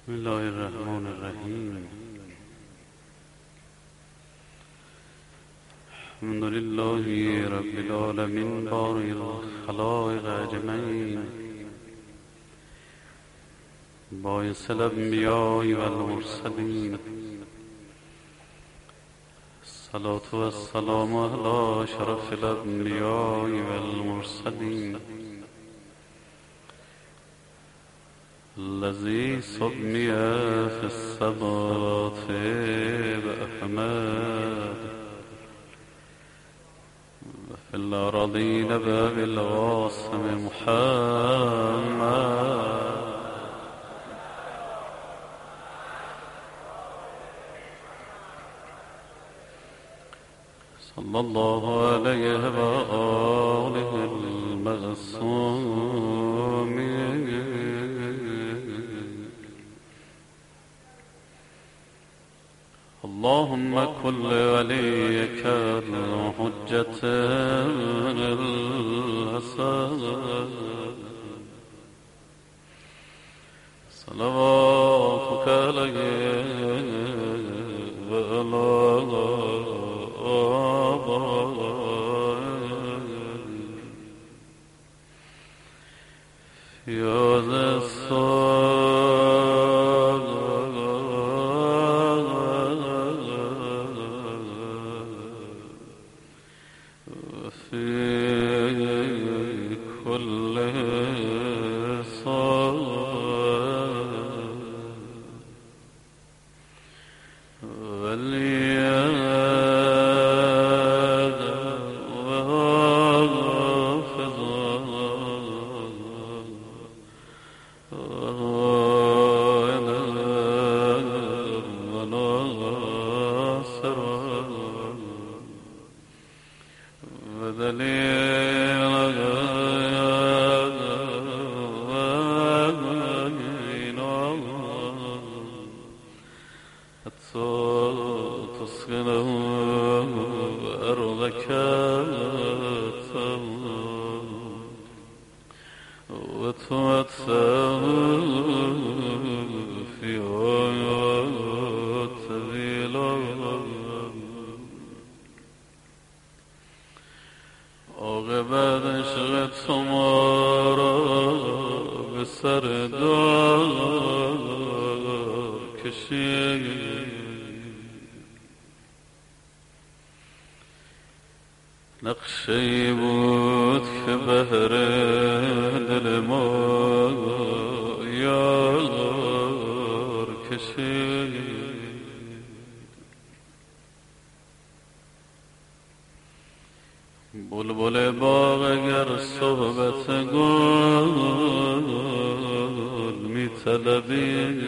بسم الله الرحمن الرحیم. الحمد لله رب العالمین بارئ الخلائق اجمعین، باعث الانبیاء والمرسلین. الصلاة والسلام علی اشرف الانبیاء والمرسلین الذي سمي في السماوات بأحمد وفي الأراضين بأبي القاسم محمد صلى الله عليه وآله المعصومين. اللهم كن وليك الحجة الحسن صلواتك عليه وعلى آبائه في هذا عاقبت عشق تو ما را به سر دار کشید، نقشه‌ای بود که بهر دل ما یار کشید. بلبل باغ اگر صحبت گل می طلبی،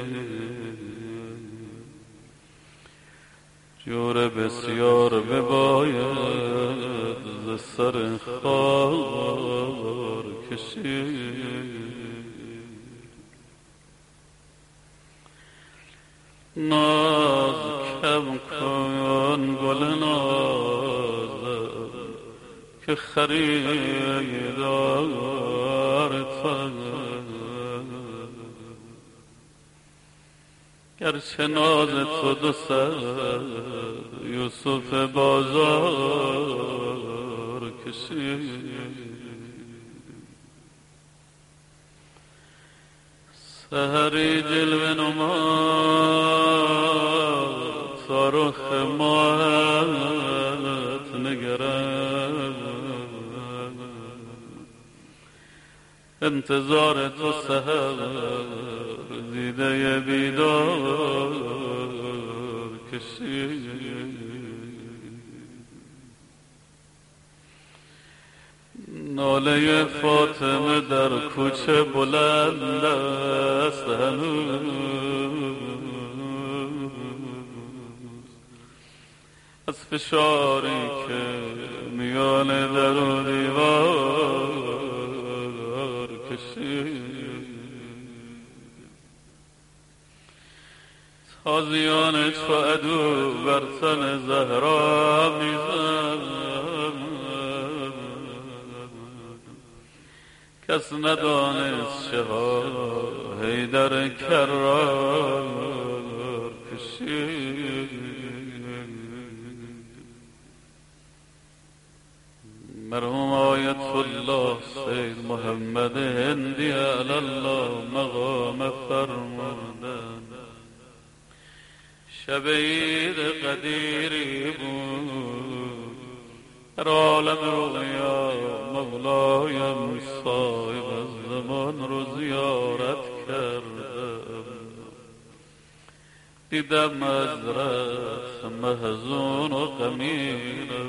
جور بسیار بباید ز سر خار کشید. ناز کم کن گل نازم که خریدار تو، گرچه ناز تو دو صد یوسف بازار کشید. سحری جلوه نما تا رخ ماهت نگرد، انتظار تو سحر دیده بیدار کشید. ناله فاطمه در کوچه بلند است هنوز، از فشاری که میان در و دیوار کشید. تازیان چو عدو بر تن زهرا میزن، کس ندانست چرا حیدر کرار کشید. مرحوم آیت الله سید محمد هندی علی الله مقام فرمودن شب عید قدیری بود، در عالم رؤیا مولایم صاحب الزمان رو زیارت کردم. دیدم حضرت محزون و غمگینم.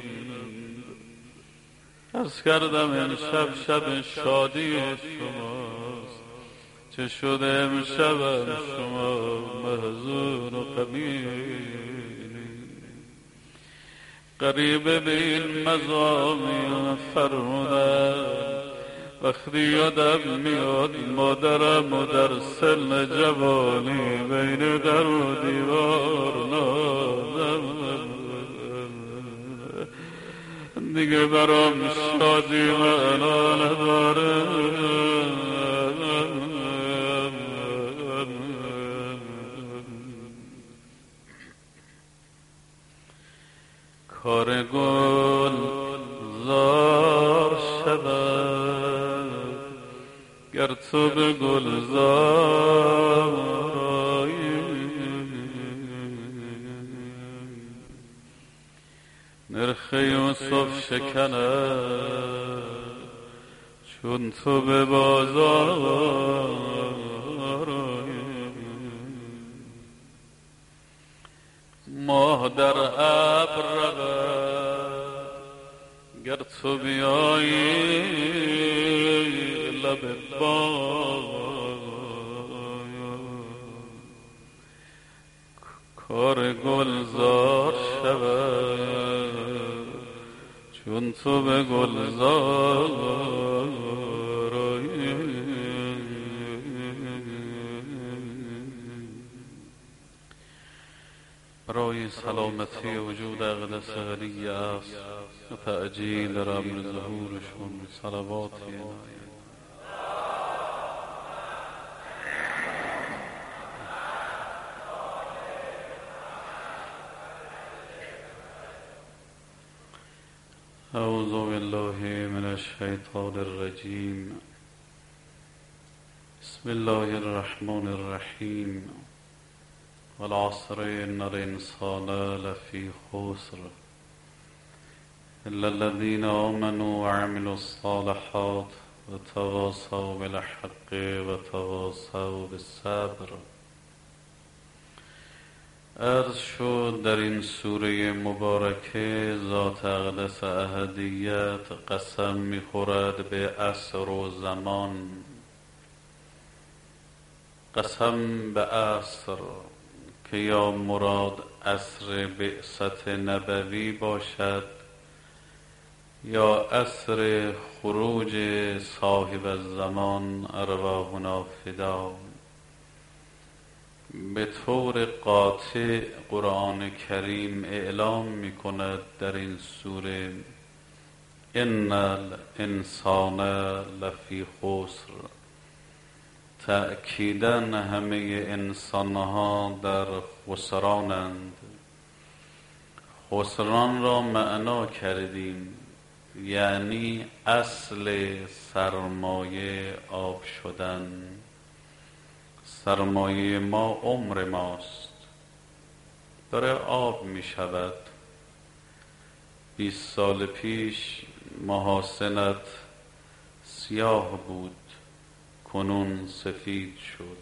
عرض کردم امشب شب شادی شماست، چه شده امشبم شما محزون و غمگینی؟ قریب به این مضامین فرمودن وقتی یادم میاد مادرم و در سن جوانی بین در و دیوار نازم، دیگه برام شادی معنا نداره. کار گل زار شود گر تو به گلزار نرخ یوسف شکند چون تو به بازار. ماه در ابر رود گر تو بیایی لب باغ. کار گلزار شود چون تو به گلزار. برای سلامتی وجود اقدس غنی است و تعجیل امر ظهورشون صلوات الهی. اعوذ بالله من الشیطان الرجیم. بسم الله الرحمن الرحیم. والعصر ان الانسان لفی خسر الا الذين آمنوا وعملوا الصالحات وتواصوا بالحق وتواصوا بالصبر. عرض شد در این سوره مبارکه ذات اقدس احدیت قسم می‌خورد به عصر و زمان. قسم به عصر که یا مراد عصر بعثت نبوی باشد یا عصر خروج صاحب الزمان ارواحنا فدا. به طور قاطع قرآن کریم اعلام می کند در این سوره ان الانسان لفی خسر. تأکیداً همه انسانها در خسرانند. خسران را معنا کردیم یعنی اصل سرمایه آب شدن. سرمایه ما عمر ماست، داره آب می شود. 20 سال پیش محاسنت سیاه بود، کنون سفید شد.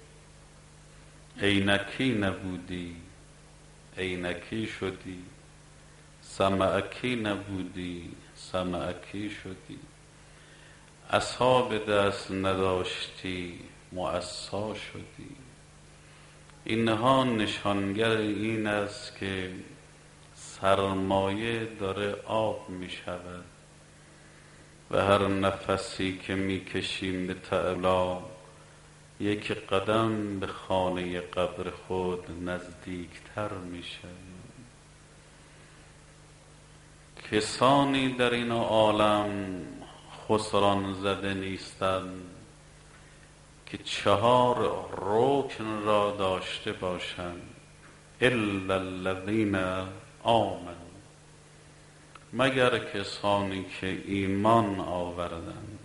عینکی نبودی، عینکی شدی. سمعکی نبودی، سمعکی شدی. اصحاب دست نداشتی، مؤسا شدی. اینها نشانگر این است که سرمایه داره آب می شود و هر نفسی که می کشیم به تعالی یک قدم به خانه قبر خود نزدیکتر می شود. کسانی در این عالم خسران زده نیستند که 4 رکن را داشته باشند، الا الذین آمنوا، مگر کسانی که ایمان آوردند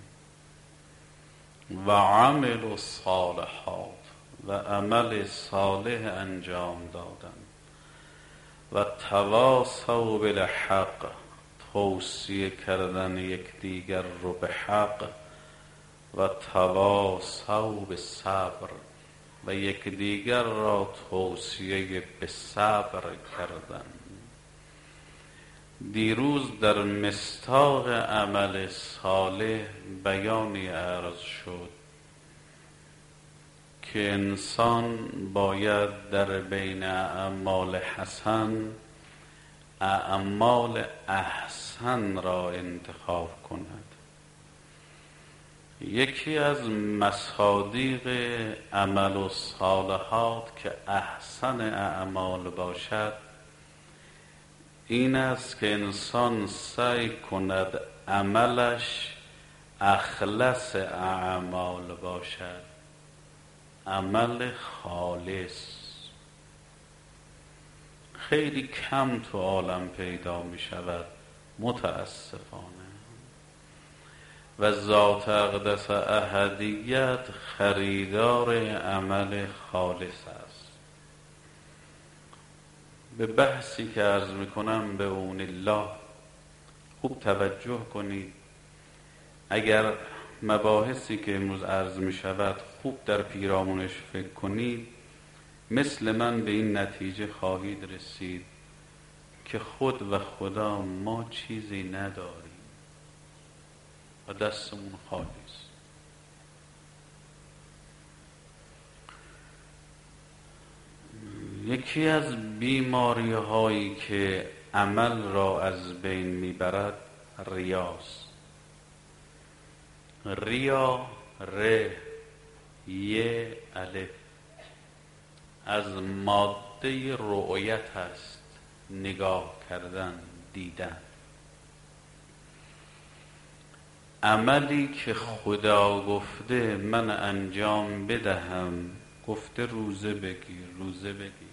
و عملوا الصالحات و عمل صالح انجام دادند و تواصوا بالحق، توصیه کردن یکدیگر رو به حق و تواصوا بالصبر و یکدیگر را توصیه به صبر کردند. دیروز در مصداق عمل صالح بیانی عرض شد که انسان باید در بین اعمال حسن اعمال احسن را انتخاب کند. یکی از مصادیق عمل الصالحات که احسن اعمال باشد این است که انسان سعی کند عملش اخلص اعمال باشد، عمل خالص. خیلی کم تو عالم پیدا می شود متاسفانه، و ذات اقدس احدیت خریدار عمل خالص است. به بحثی که عرض میکنم به اون الله خوب توجه کنید. اگر مباحثی که امروز عرض میشود خوب در پیرامونش فکر کنید، مثل من به این نتیجه خواهید رسید که خود و خدا ما چیزی نداریم و دستمون خالی است. یکی از بیماری هایی که عمل را از بین میبرد ریاست. ریا، ر، ی، الف، از ماده رؤیت است، نگاه کردن، دیدن. عملی که خدا گفته من انجام بدهم، گفته روزه بگیر، روزه بگیر.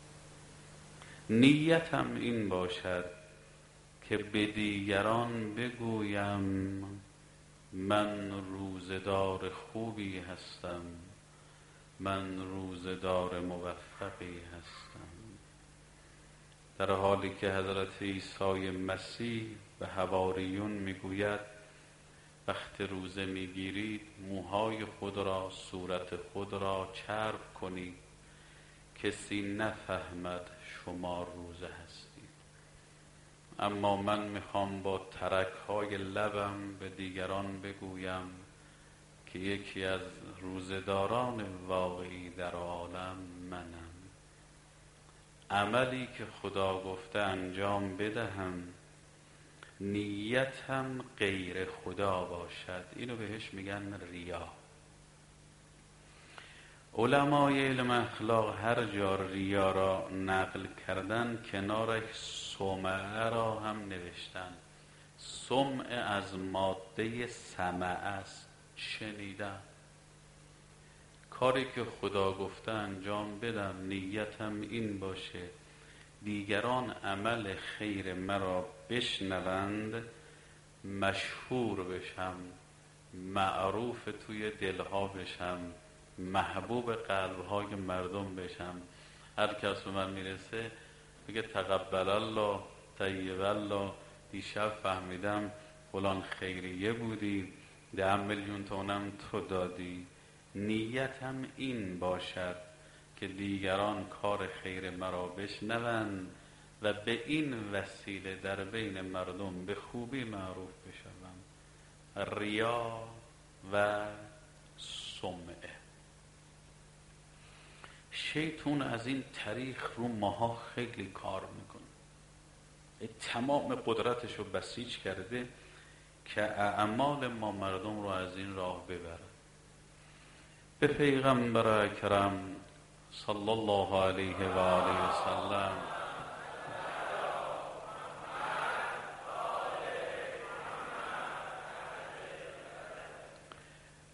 نیتم این باشد که به دیگران بگویم من روزدار خوبی هستم، من روزدار موفقی هستم، در حالی که حضرت عیسی مسیح به حواریون میگوید وقت روزه میگیرید موهای خود را، صورت خود را چرب کنید، کسی نفهمد شما روزه هستید. اما من میخوام با ترک‌های لبم به دیگران بگویم که یکی از روزه‌داران واقعی در عالم منم. عملی که خدا گفته انجام بدهم، نیتم غیر خدا باشد، اینو بهش میگن ریا. علمای علم اخلاق هر جا ریا را نقل کردن کنارش سمعه را هم نوشتن. سمع از ماده سمع است، شنیدن. کاری که خدا گفته انجام بدم، نیتم این باشه دیگران عمل خیر مرا بشنوند، مشهور بشم، معروف توی دلها بشم، محبوب قلبهای مردم بشم. هر کس به من میرسه میگه تقبل الله، طیب الله، دیشب فهمیدم فلان خیریه بودی، 10 میلیون تومنم تو دادی. نیتم این باشد که دیگران کار خیر مرا بشنوند و به این وسیله در بین مردم به خوبی معروف بشوم. ریا و سمعه. شیطان از این طریق رو ماها خیلی کار میکنه، تمام قدرتش رو بسیج کرده که اعمال ما مردم رو از این راه ببره. به پیغمبر اکرم صلی الله علیه و آله و سلم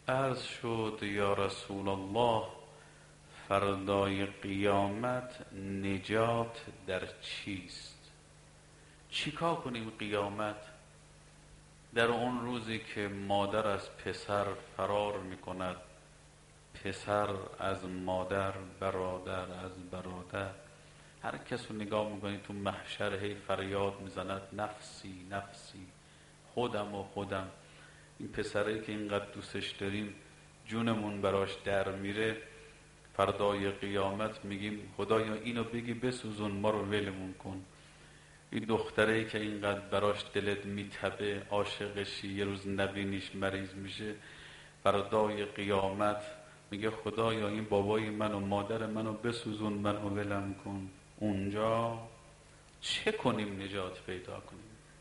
عرض شد یا رسول الله فردای قیامت نجات در چیست؟ چیکار کنیم قیامت در اون روزی که مادر از پسر فرار میکند، پسر از مادر، برادر از برادر، هر کس رو نگاه میکنی تو محشر هی فریاد میزند نفسی نفسی، خودم و خودم. این پسره که اینقدر دوستش داریم جونمون براش در میره، فردای قیامت میگیم خدایا اینو بگی بسوزون، ما رو ولمون کن. این دختره که اینقدر براش دلت میتبه، عاشقشی، یه روز نبینیش مریض میشه، فردای قیامت میگه خدایا این بابای من و مادر منو بسوزون، منو ولم کن. اونجا چه کنیم نجات پیدا کنیم؟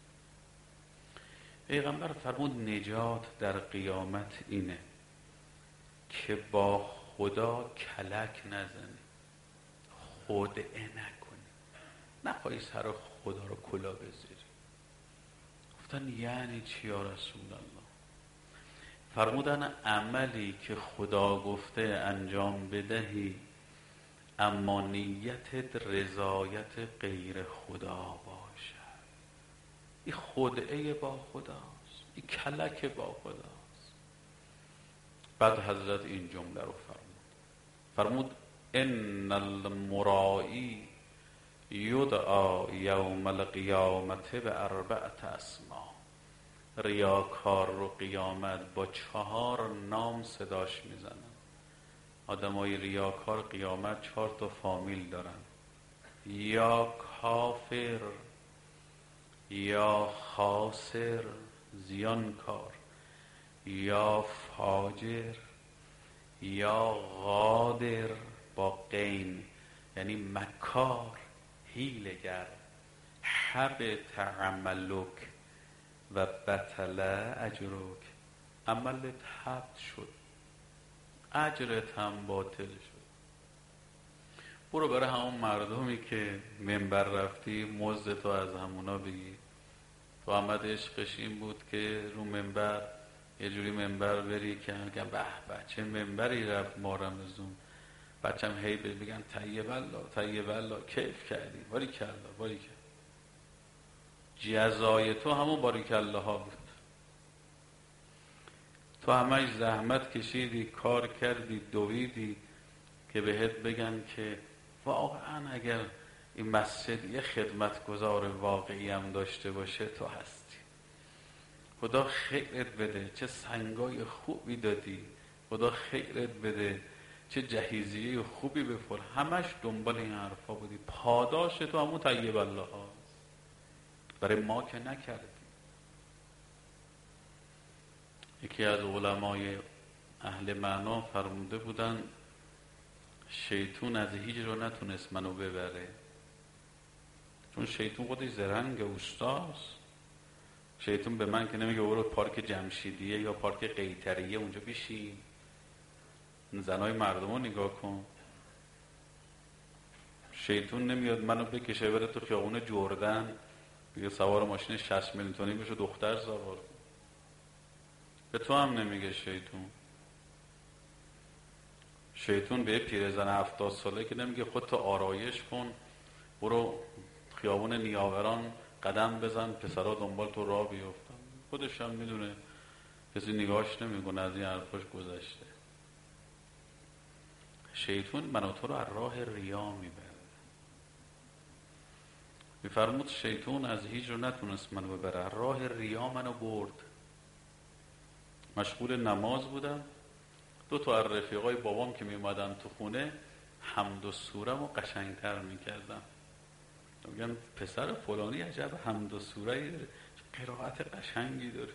پیغمبر فرمود نجات در قیامت اینه که با خدا کلک نزنی، خدعه نکنی، نخواهی سر خدا رو کلا بذاری. گفتن یعنی چی یا رسول الله؟ فرمودن عملی که خدا گفته انجام بدهی اما نیتت رضایت غیر خدا باشد، این خدعه با خداست، این کلک با خداست. بعد حضرت این جمله رو فرمود ان المرائی یدعا یوم القیامت به 4 اسما. ریاکار رو قیامت با 4 نام صداش میزنن. آدمای ریاکار قیامت 4 تا فامیل دارن: یا کافر، یا خاسر زیانکار، یا فاجر، یا غادر با غین یعنی مکار، حیله‌گر. حبط عملک و بطل اجرک، عملت حبط شد، اجرت هم باطل شد. برو برای همون مردمی که منبر رفتی مزدتو از همونا بگی. تو احمد عشقش این بود که رو منبر یه جوری منبر بری که میگن به به چه منبری رفت ما رمضون، بچم هی بگن طیب الله طیب الله، کیف کردی، باریک الله باریک. جزای تو همون باریک الله ها بود. تو همش زحمت کشیدی، کار کردی، دویدی که بهت بگن که واقعا اگر این مسجد یه خدمتگزار واقعی هم داشته باشه تو هستی. خدا خیرت بده، چه سنگای خوبی دادی، خدا خیرت بده، چه جهیزیه خوبی بفر. همش دنبال این حرفا بودی. پاداش تو همون طیب الله هاست، برای ما که نکردی. یکی از علمای اهل معنا فرموده بودن شیطون از هیچ رو نتونست منو ببره، چون شیطون خودش زرنگ اوستاست. شیطون به من که نمیگه برو پارک جمشیدیه یا پارک قیطریه اونجا بشین، زنای مردم رو نگاه کن. شیطون نمیاد منو بکشه بره تو خیابون جردن بگه سوار ماشین 60 میلیون تونی بشه دختر سوار. به تو هم نمیگه شیطون. شیطون به پیرزن 70 ساله که نمیگه خودتو آرایش کن برو خیابون نیاوران قدم بزن پسرها دنبال تو راه بیفتن. خودش هم میدونه کسی نگاهش نمیکنه، از این حرفاش گذشته. شیطون منو تو رو از راه ریا میبره. میفرمود شیطون از هیچ رو نتونست منو ببره، از راه ریا منو برد. مشغول نماز بودم، 2 تا از رفیقای بابام که میومدن تو خونه حمد و سورم رو قشنگتر میکردم. میگن پسر فلانی عجب حمد و سوره داره، قرائت قشنگی داره.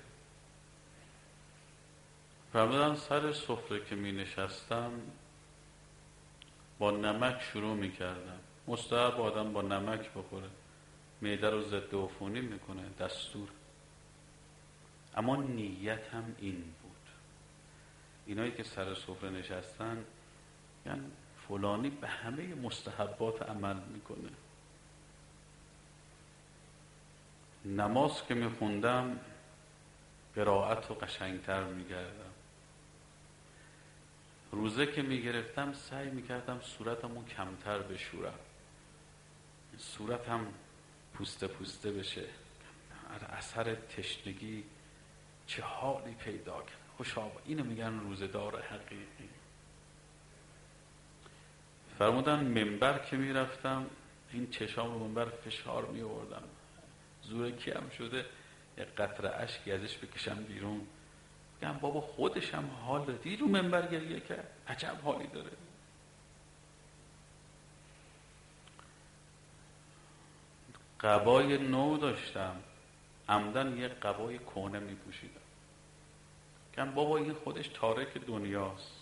فرمودن سر سفره که می نشستم با نمک شروع می کردم. مستحب آدم با نمک بخوره، معده رو ضد عفونی میکنه، دستور. اما نیت هم این بود. اینایی که سر سفره نشستن یعنی فلانی به همه مستحبات عمل میکنه. نماز که میخوندم قرائت رو قشنگتر میکردم. روزه که میگرفتم سعی میکردم صورتمو کمتر بشورم، صورتم پوسته پوسته بشه. اثر تشنگی چه حالی پیدا کرد. خوشا اینو میگن روزه‌دار حقیقی. فرمودن منبر که میرفتم این چشام رو منبر فشار میوردم، زور کیم شده یه قطره اشکی ازش بکشم بیرون. میگم بابا خودش هم حال داره، رو منبر گریه کرد، عجب حالی داره. قبای نو داشتم، عمدن یه قبای کهنه میپوشیدم. میگم بابا این خودش تارک دنیاست.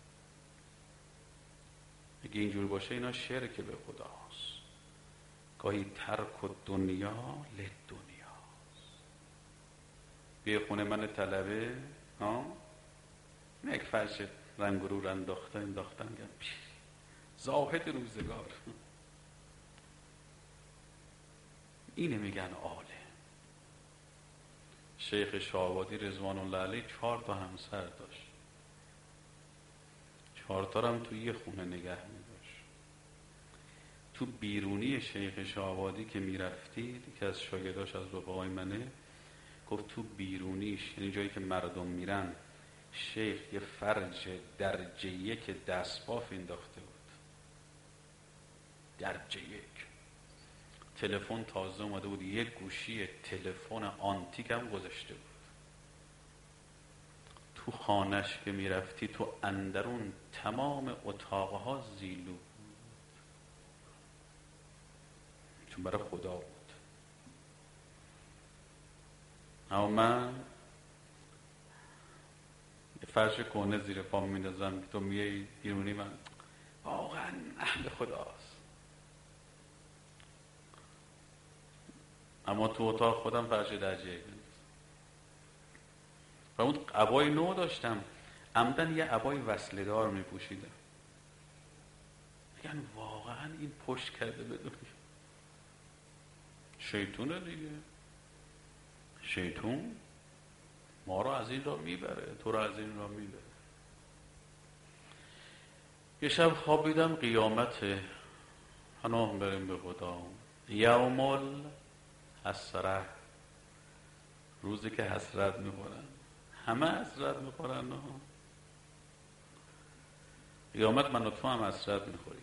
اگه اینجور باشه اینا شرک به خداست. گاهی ترک و دنیا لدنیاست. بیا خونه من طلبه، یک فرش رنگ و رو انداختن زاهد روزگار. اینه میگن عالم. شیخ شاه‌آبادی رضوان الله علیه 4 تا همسر داشت، 4 تا هم توی یه خونه نگه می‌داشت. تو بیرونی شیخ شاه‌آبادی که میرفتید، یکی از شاگرداش از رفقای منه گفت تو بیرونیش، یعنی جایی که مردم میرن، شیخ یه فرج درجه 1 دستباف انداخته بود. درجه 1. تلفن تازه اومده بود، یک گوشی تلفن آنتیک هم گذاشته بود. تو خانش که میرفتی تو اندرون تمام اتاقها زیلو بود، چون برای خدا بود. اما من یه فرش کهنه زیر پام میندازم که تو میای بیرونی، من واقعا اهل خداست. اما تو اتاق خودم فرش درجه 1 و اون عبای نو داشتم، عمدن یه عبای وصله دار میپوشیدم. میگن واقعا این پشت کرده به دنیا. شیطونه دیگه. شیطون ما رو از این را میبره، تو رو از این را میبره. یه شب خوابیدم قیامته، پناه بریم به خدا. یوم الحسره، روزی که حسرت میخورن، همه حسرت میخورن. قیامت من و تو هم حسرت میخوریم،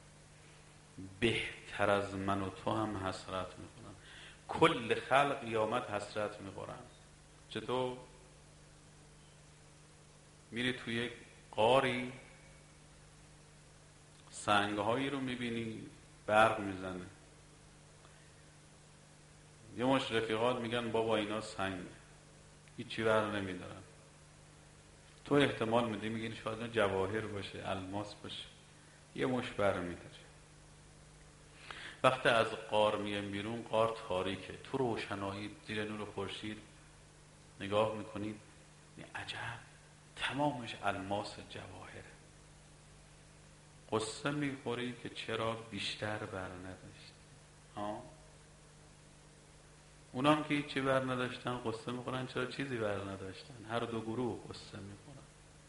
بهتر از من و تو هم حسرت میخورن. کل خلق قیامت حسرت میخورن. چطور؟ میری توی یک غاری، سنگهایی رو میبینی برق میزنه، یه مش رفیقات میگن بابا اینا سنگ، هیچی برق نمیدارن. تو احتمال میدی، میگی شاید اینا جواهر باشه، الماس باشه، یه مش برق میداره. وقتی از غار میایم بیرون، غار تاریکه، تو روشنایی زیر نور خورشید نگاه میکنید، عجب تمامش الماس جواهره. قصه میخوری که چرا بیشتر بر نداشت. اونام که هیچی بر نداشتن قصه میخورن چرا چیزی بر نداشتن. هر دو گروه قصه میخورن.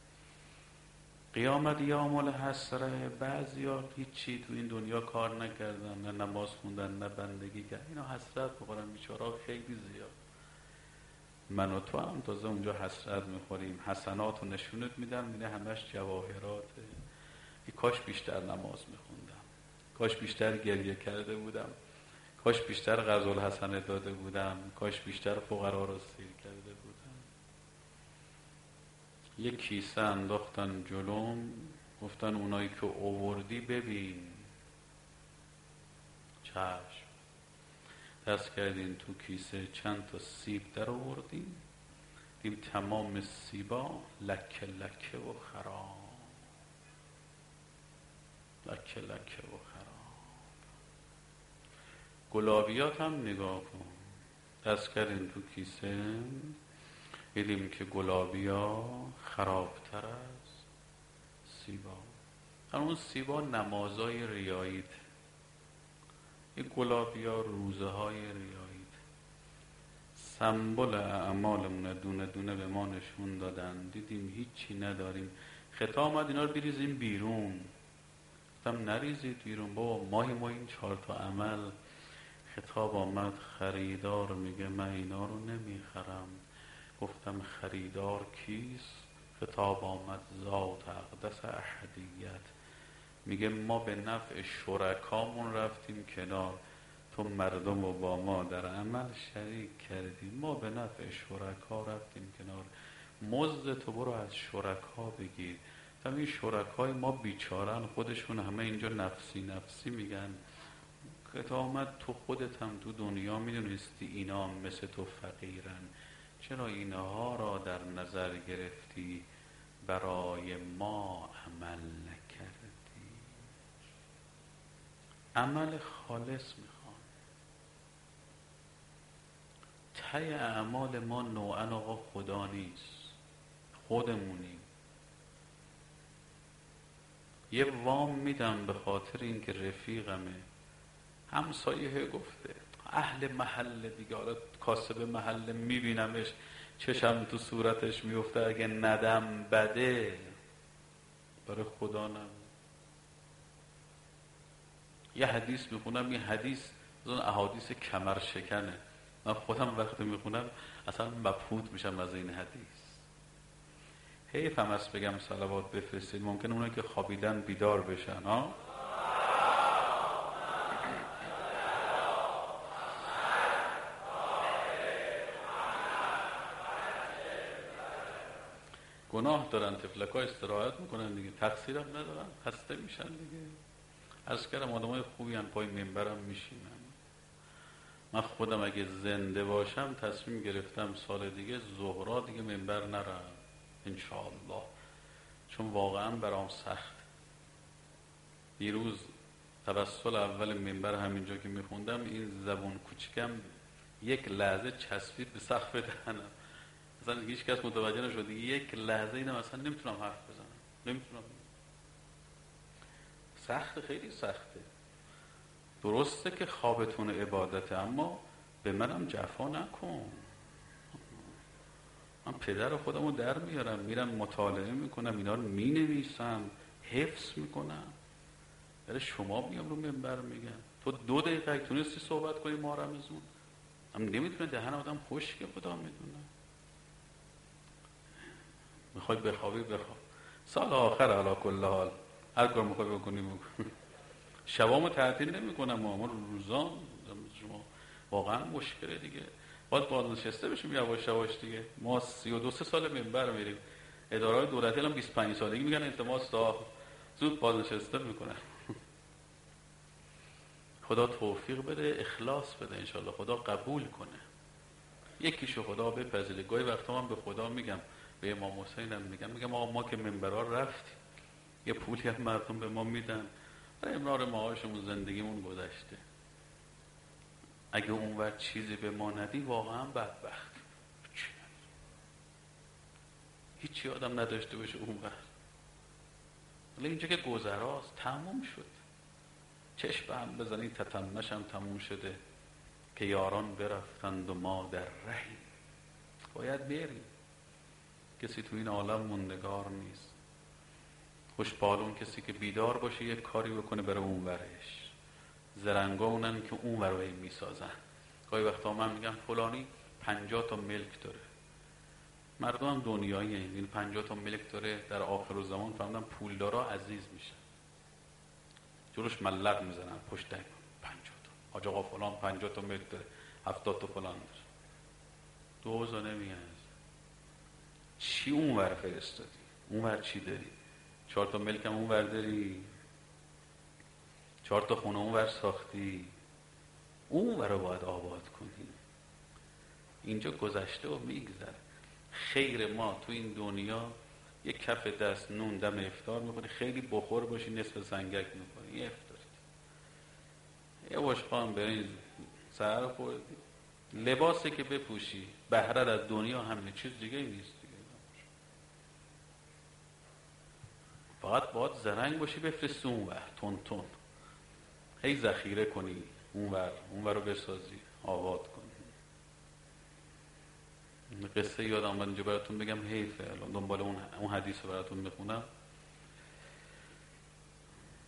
قیامت یوم الحسره. بعضیا هیچی تو این دنیا کار نکردن، نه نماز خوندن نه بندگی کردن، اینا حسرت میخورن بیچاره‌ها خیلی زیاد. من و تو هم تازه اونجا حسرت میخوریم. حسنات رو نشونت میدن، میده همش جواهراته. کاش بیشتر نماز میخوندم، کاش بیشتر گریه کرده بودم، کاش بیشتر غزل حسنه داده بودم، کاش بیشتر فقرا رو سیر کرده بودم. یک کیسه انداختن جلوم، گفتن اونایی که آوردی ببین. چشم. دست کردین تو کیسه، چند تا سیب در آوردیم، دیم تمام سیبا لکه لکه و خراب، لکه لکه و خراب. گلابیات هم نگاه کن. دست کردیم تو کیسه، دیدیم که گلابیا خرابتر از سیبا. اون سیبا نمازای ریاییت، این گلابیا روزه های ریاییت. سمبل اعمالمونه دونه دونه به ما نشون دادن. دیدیم هیچی نداریم، خطاب آمد اینا رو بریزیم بیرون. گفتم نریزید بیرون بابا، ما این 4 تا عمل. خطاب آمد خریدار میگه من اینا رو نمیخرم. گفتم خریدار کیست؟ خطاب آمد ذات اقدس احدیت. میگه ما به نفع شرکامون رفتیم کنار، تو مردم رو با ما در عمل شریک کردیم، ما به نفع شرکا رفتیم کنار، مزد تو برو از شرکا بگیر. تا این شرکای ما بیچارن، خودشون همه اینجا نفسی نفسی میگن. که آمد تو خودت هم تو دنیا میدونستی اینا مثل تو فقیرن، چرا اینها را در نظر گرفتی برای ما عمل نکردی؟ عمل خالص میخوان. ته اعمال ما نوعا آقا خدا نیست، خودمونیم. یه وام میدم به خاطر اینکه رفیقمه، همسایه گفته، اهل محله دیگه، حالا کاسب محله میبینمش چشم تو صورتش میفته، اگه ندم بده، برای خدا نم. یه حدیث میخونم، این حدیث از اون احادیث کمر شکنه، من خودم وقتی میخونم اصلا مبهوت میشم از این حدیث. حیف هم است بگم صلوات بفرستید، ممکنه اونایی که خوابیدن بیدار بشن ها. گناه دارن تفلک‌ها، استراحت میکنن دیگه، تقصیر هم ندارن، خسته میشن دیگه. عرض کردم آدمای خوبی ان، پای منبرم میشینن. من خودم اگه زنده باشم تصمیم گرفتم سال دیگه ظهرا دیگه منبر نرم انشاءالله، چون واقعا برام سخت. دیروز توسل اول منبر همینجا که میخوندم، این زبون کوچیکم یک لحظه چسبید به سقف دهنم، اصلا هیچ کس متوجه نشد. یک لحظه اینم اصلا نمیتونم حرف بزنم، نمیتونم. سخت، خیلی سخته. درسته که خوابتون عبادته، اما به منم جفا نکن. من پدر خودمو در میارم، میرم مطالعه میکنم، اینا رو مینویسم، حفظ میکنم، برای شما میام رو منبر میگم. تو 2 دقیقه تونستی صحبت کنی ما رمزون، هم نمیتونه، دهن آدم خشکه، خدا میدونه. میخوای بخوابی بخواب، سال آخر علا کل حال هر کار میخوای بکنی بکن. شبامو تعطیل نمیکنم، ما روزان شما واقعا مشکله دیگه. باید بازنشسته بشیم یواش یواش دیگه. ما 32 سال منبر میریم، اداره‌های دولتی الان 25 سالگی میگن التماس تا زود بازنشسته میکنن. خدا توفیق بده، اخلاص بده، انشالله خدا قبول کنه، یکیشو خدا بپذیره. گاهی وقتا من به خدا میگم، به امام حسینم میگم آقا ما که منبرا رفتیم، یه پولی هم مردم به ما میدن برای امرار معاشمون، زندگیمون گذشته، اگه اونور چیزی به ما ندی واقعا بدبخت. هیچی آدم نداشته باشه اونور، ولی اینجا که گذراست، تموم شد. چشم به هم بزنی تتمش هم تموم شده، که یاران برفتند و ما در رهی. باید بریم، کسی تو این عالم موندگار نیست. خوشبالون کسی که بیدار باشه یک کاری بکنه برای اون ورش. زرنگا اونن که اون ورای میسازن. گاهی وقتا من میگم فلانی 50 تا ملک داره، مردم هم دنیایی هست، این 50 تا ملک داره، در آخر الزمان فهمیدم پولدارا عزیز میشن، جلوش ملق میزنن پشت دنگ 50 تا حاج آقا فلان 50 تا ملک داره، 70 تا فلان داره. دوزا نمیگن چی اون ور فرستادی، اون ور چی داری؟ 4 تا ملک هم اون ور داری، 4 تا خونه اون ور ساختی، اون ور رو باید آباد کنی. اینجا گذشته و میگذره. خیر ما تو این دنیا یک کف دست نون دم افطار میخوری، خیلی بخور باشی نصف سنگک میخوری، یه افطاری یه واشقام برین سهر خوردی، لباسی که بپوشی بهره از دنیا، همه چیز دیگه نیست دیگه. فقط باید زرنگ باشی، بفرستی اون ور تون تون، هی ذخیره کنی اون ور رو بسازی، آباد کنی. قصه یادم اومد اینجا براتون بگم، حیفه الان دنبال اون حدیث رو براتون میخونم.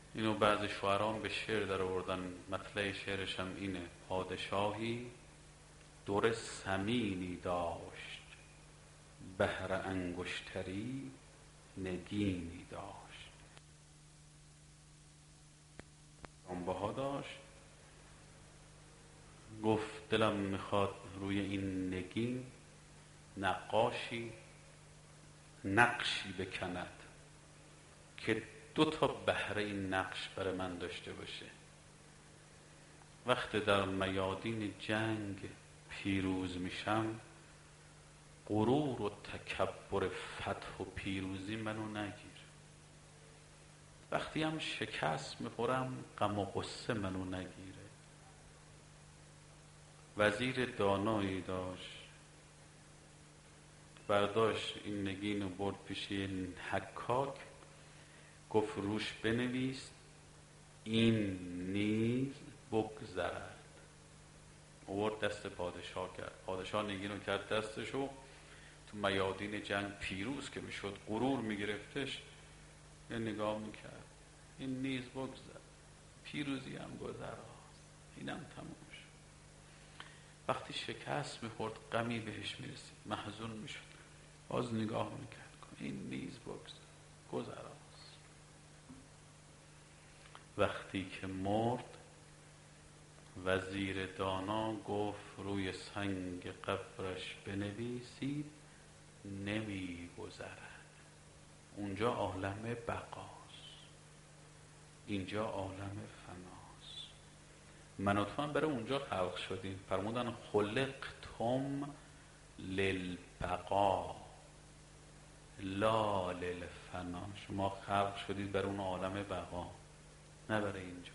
اینو بعضی شعران به شعر در آوردن. مطلع شعرش هم اینه: پادشاهی در ثمینی داشت، بهر انگشتری نگینی داشت. گرانبها داشت، گفت دلم میخواد روی این نگین نقاشی نقشی بکند که 2 بهره این نقش برای من داشته باشه. وقتی در میادین جنگ پیروز میشم، غرور و تکبر فتح و پیروزی منو نگیر. وقتی هم شکست میخورم، غم و غصه منو نگیره. وزیر دانایی داشت، برداشت این نگین و برد پیش این حکاک، گفت روش بنویس این نیز بگذرد. آورد دست پادشاه کرد. پادشاه نگین رو کرد دستشو. تو میادین جنگ پیروز که میشد، غرور میگرفتش، یه نگاه میکرد، این نیز بگذرد، پیروزی هم گذراست، اینم تموم شد. وقتی شکست میخورد، غمی بهش میرسید، محزون میشد، باز نگاه میکرد، این نیز بگذرد، گذراست. وقتی که مرد، وزیر دانا گفت روی سنگ قبرش بنویسید نمی گذرد. اونجا عالم بقاست، اینجا عالم فناست. من و تو هم برای اونجا خلق شدیم. فرمودن خلقتم للبقا لا للفنا. شما خلق شدید برای اون عالم بقا، نه برای اینجا.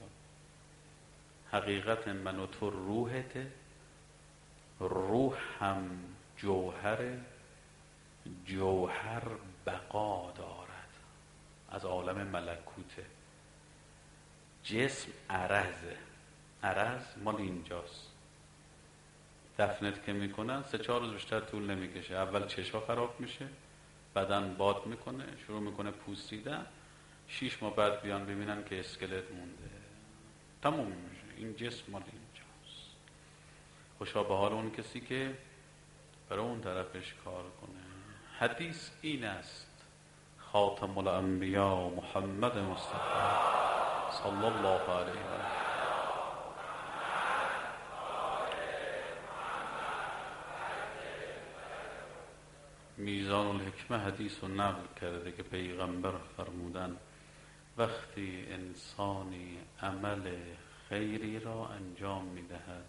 حقیقت من و تو روحته، روح هم جوهر، جوهر بقا دارد، از عالم ملکوته. جسم عرضه، عرض مال اینجاست. دفنت که میکنن 3-4 روز بیشتر طول نمیکشه. اول چشا خراب میشه، بدن باد میکنه، شروع میکنه پوسیدن، 6 ماه بعد بیان ببینن که اسکلت مونده، تموم میشه. این جسم مال اینجاست. خوشا به حال اون کسی که برای اون طرفش کار کنه. حدیث این است: خاتم الانبیا محمد مصطفی صلی الله علیه و آله. میزان الحکمه حدیث رو نقل کرده که پیغمبر فرمودن وقتی انسانی عمل خیری را انجام میدهد،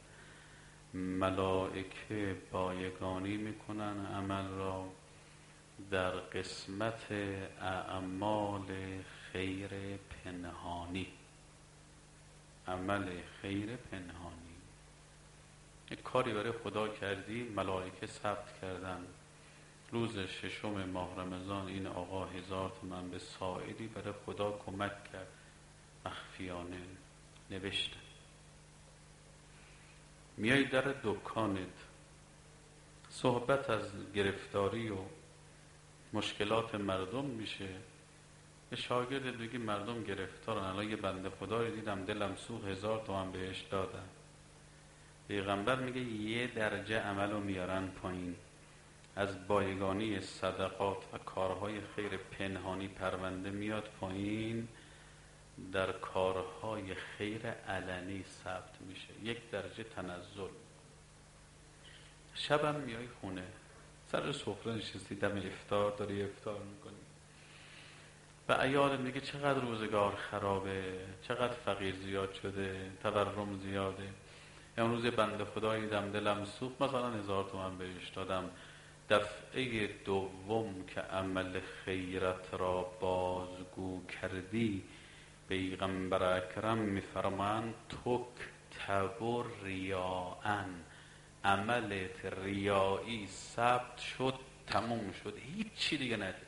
ملائکه بایگانی میکنن عمل را در قسمت اعمال خیر پنهانی. عمل خیر پنهانی، یک کاری برای خدا کردی، ملائکه ثبت کردن روز 6 ماه رمضان این آقا 1000 تومان به سائلی برای خدا کمک کرد، مخفیانه نوشته. میای در دکانت، صحبت از گرفتاری و مشکلات مردم میشه، به شاگرد بگی مردم گرفتارن، الان یه بنده خدایی دیدم دلم سوخت 1000 تومان بهش دادم. پیغمبر میگه 1 درجه عملو میارن پایین، از بایگانی صدقات و کارهای خیر پنهانی پرونده میاد پایین، در کارهای خیر علنی ثبت میشه، 1 درجه تنزل. شبم میای خونه، سر سفره نشستی، دم افطار داری افطار میکنی، و عیالت میگه چقدر روزگار خرابه، چقدر فقیر زیاد شده، تورم زیاده. امروز بنده خدایی دیدم دلم سوخت، مثلا 1000 تومان بهش دادم. دفعه دوم که عمل خیرت را بازگو کردی، پیغمبر اکرم میفرمایند تکتب ریاءن، عملت ریایی ثبت شد، تموم شد، هیچی دیگه نداری.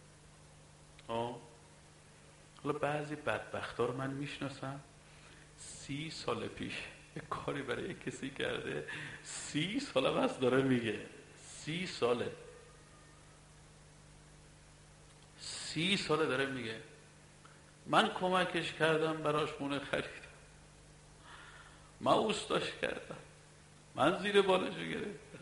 حالا بعضی بدبختا رو من میشناسم 30 سال پیش یک کاری برای یک کسی کرده، 30 سال بس داره میگه، 30 ساله داره میگه. من کمکش کردم، براش خونه خریدم، من اوستاش کردم، من زیر بالشو گرفتم.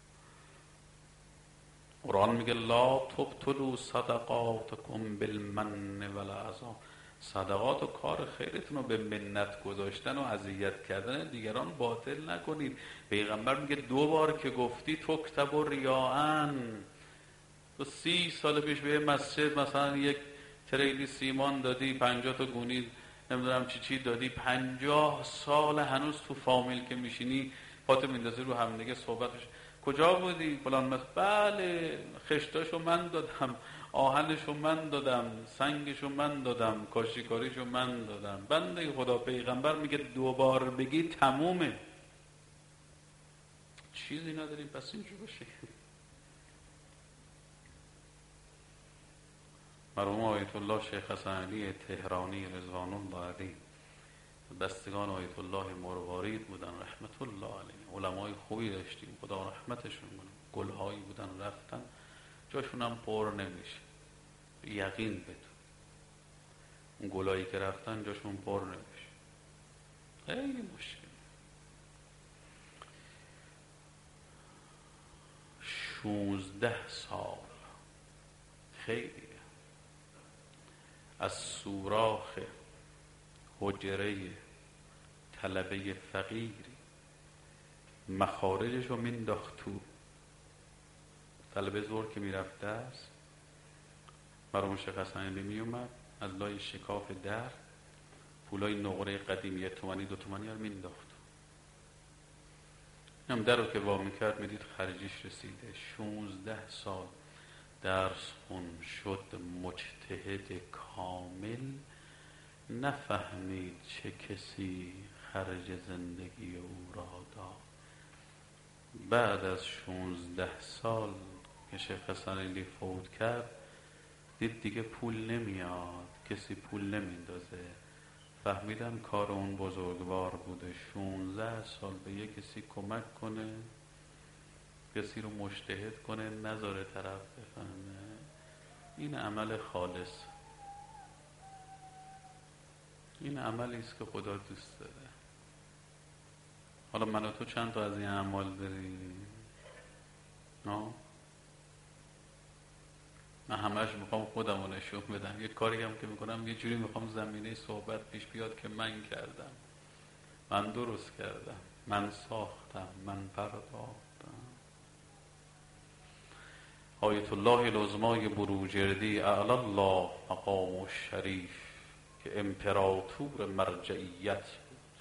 قرآن میگه لا تبطلوا صدقاتکم بالمن والعذا. صدقات و کار خیرتون رو به منت گذاشتن و اذیت کردن دیگران باطل نکنید. پیغمبر میگه 2 بار که گفتی تکتب و ریاءن. تو 30 سال پیش به مسجد مثلا یک تریلی سیمان دادی، 50 تا گونی نمیدونم چی دادی، 50 سال هنوز تو فامیل که میشینی پاتو میندازی رو هم دیگه صحبتش کجا بودی فلان بله خشتاشو من دادم، آهنشو من دادم، سنگشو من دادم، کاشیکاریشو من دادم. بنده خدا پیغمبر میگه 2 بار بگی تمومه، چیزی نداریم. پس اینجور باشه. مرحوم آیت الله شیخ حسن علی تهرانی رضوان الله علیه بستگان آیت الله مروارید بودن رحمت الله علیه. علمای خوبی داشتیم، خدا رحمتشون کنه. گلهایی بودن رفتن جاشون هم پر نمیشه، یقین بدون. اون گلایی که رفتن جاشون پر نمیشه، خیلی مشکل. 16 سال خیلی از سوراخ حجره طلبه فقیری مخارجش رو مینداخت تو. طلبه زور که میرفت درس، مرحوم شیخ حسن علی میومد از لای شکاف در پولای نقره قدیم 1 تومانی 2 تومانی رو مینداخت. هم در رو که وا میکرد میدید خرجیش رسیده. 16 سال درس خون شد مجتهد کامل، نفهمید چه کسی خرج زندگی او را داد. بعد از 16 سال که شیخ حسن علی فوت کرد دید دیگه پول نمیاد، کسی پول نمیندازه. فهمیدن کار اون بزرگوار بوده. 16 سال به یک کسی کمک کنه، کسی رو مجتهد کنه، نذاره طرف بفهمه. این عمل خالص، این عملی است که خدا دوست داره. حالا من و تو چند تا از این اعمال داریم؟ من همش میخوام خودم رو نشون بدم. یه کاری هم که میکنم یه جوری میخوام زمینه صحبت پیش بیاد که من کردم، من درست کردم، من ساختم، من پرداختم. آیت الله العظمای بروجردی اعلی الله مقام الشریف که امپراتور مرجعیت بود،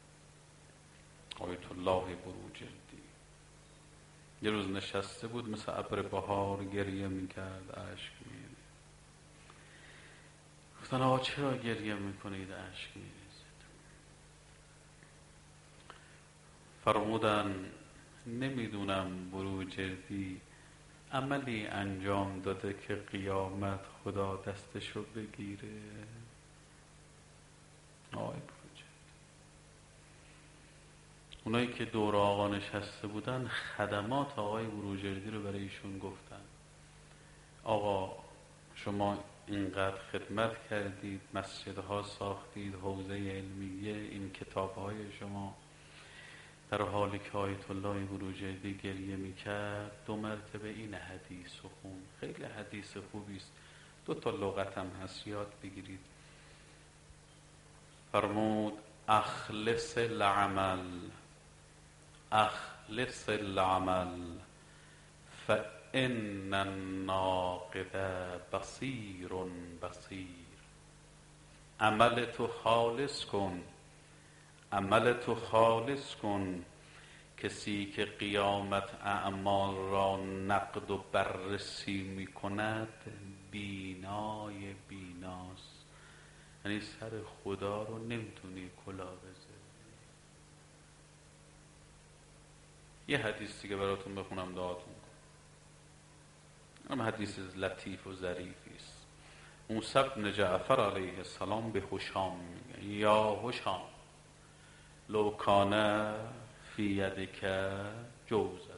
آیت الله بروجردی یه روز نشسته بود مثل ابر بهار گریه میکرد، اشک میریخت. گفتن آقا چرا گریه میکنید، اشک میریزید؟ فرمودن نمیدونم بروجردی عملی انجام داده که قیامت خدا دستشو بگیره. آقای بروجردی، اونایی که دور آقا نشسته بودن خدمات آقای بروجردی رو برای ایشون گفتن. آقا شما اینقدر خدمت کردید، مسجدها ساختید، حوزه علمیه، این کتابهای شما. در حالی که آیت الله بروجردی گریه میکرد 2 مرتبه این حدیث رو خون. خیلی حدیث خوبی است، 2 تا لغت هم هست، یاد بگیرید. فرمود اخلص العمل، اخلص العمل فإن الناقد بصیر بصیر. عمل تو خالص کن، عمل تو خالص کن. کسی که قیامت اعمال را نقد و بررسی می کند بینای بیناست. یعنی سر خدا رو نمیتونی کلا بذاری. یه حدیثی که براتون بخونم دعاتون کنم. هم حدیث لطیف و ظریفی است. موسی بن جعفر علیه السلام به هشام میگه یا هشام لو کان فی یدک جوزتون،